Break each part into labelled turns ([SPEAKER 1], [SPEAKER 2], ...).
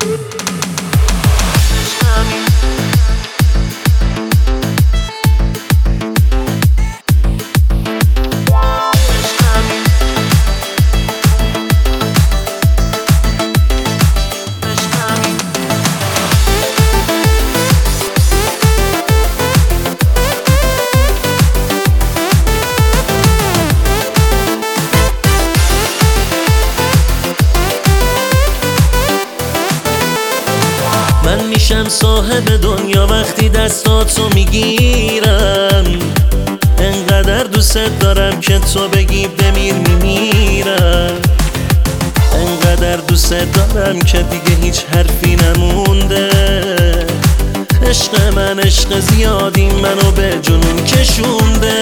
[SPEAKER 1] من میشم صاحب دنیا وقتی دستاتو میگیرم. انقدر دوست دارم که تو بگی بمیر میمیرم. انقدر دوست دارم که دیگه هیچ حرفی نمونده. عشق من عشق زیادی منو به جنون کشونده.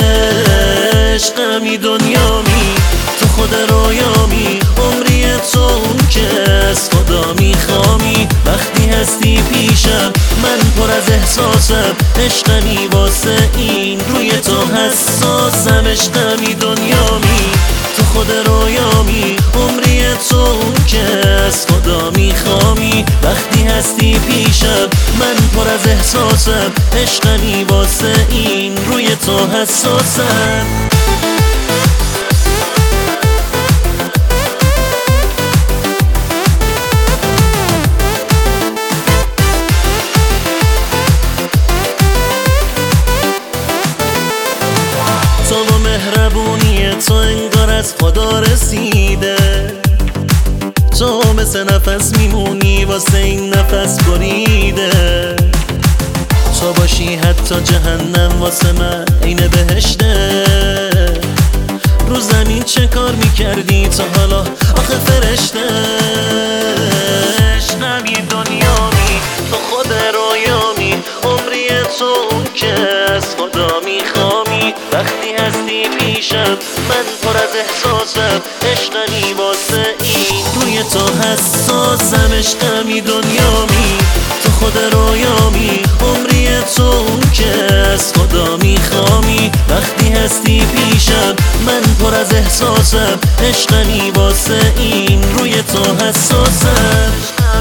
[SPEAKER 1] عشقمی دنیامی تو خود رویامی، عمری تو اون که از خدا میخوامی. وقتی هستی پیشم من پر از احساسم، عشقمی واسه این روی تو حساسم. عشقمی دنیامی تو خود رویامی، عمری تو اون که از خدا میخوامی. وقتی هستی پیشم من پر از احساسم، عشقمی واسه این روی تو حساسم. تو و مهربونی تو انگار از خدا رسیده. تو مثل نفس میمونی واسه این نفس بریده. تو باشی حتی جهنم واسه من عین بهشته. رو زمین چه کار میکردی تا حالا آخه فرشته. عشقمی دنیامی تو خود رویامی، عمری تو اون که از خدا میخوامی. وقتی هستی پیشم من پر از احساسم، عشقمی واسه این روی تو حساسم. عشقمی دنیامی تو خود رویامی، عمری تو اون که از خدا میخوامی. وقتی هستی پیشم من پر از احساسم، عشقمی واسه این روی تو حساسم.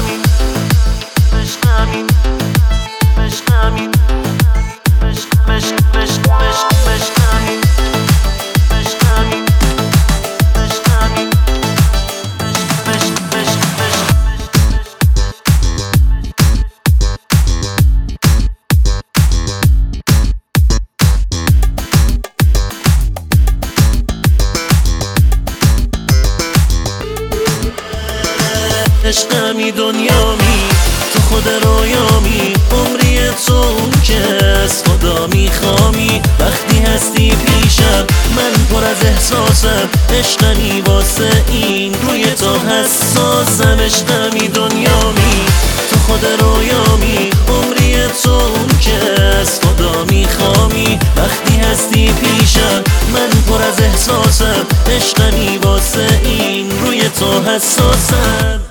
[SPEAKER 1] عشقمی دنیامی تو خود رویامی، عمری تو اون که از خدا میخوامی. وقتی هستی پیشم من پر از احساسم، عشقمی واسه این روی تو حساسم. عشقمی دنیامی تو خود رویامی، عمری تو اون که از خدا میخوامی. وقتی هستی پیشم من پر از احساسم، عشقمی واسه این روی تو حساسم.